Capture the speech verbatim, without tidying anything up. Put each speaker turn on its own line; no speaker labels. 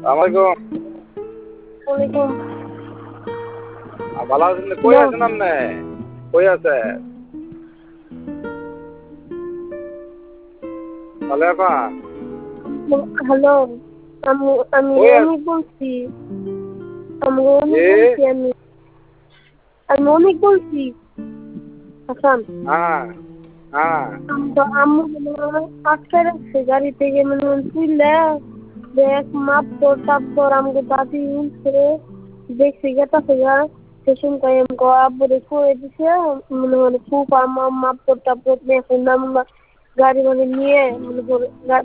আসসালামাইকুম।
ওয়ালাইকুম।
ভালো আছেন? কই আছেন আপনি? কই আছে? ভালো এখন?
হ্যালো, আমি আমি
কই
রনি
আছেন?
বলছি। আমি রনি
জি?
বলছি আমি। আমি অনেক বলছি। হাসান।
হ্যাঁ, হ্যাঁ।
আম্মু আম্মু মনে হয় আটকে রাখছে গাড়ি থেকে মনে হয় তুইলে দেখ মাপতর টাপতর আমাকে দাদি উঠছে দেখছি গেতাছে গা সেসম কই আমগো আব্বুরে কয়ে দিছে মনে হয় খুব আম্মা মাপতর টাপতর নিয়ে নাম গাড়ি মানে নিয়ে মনে করে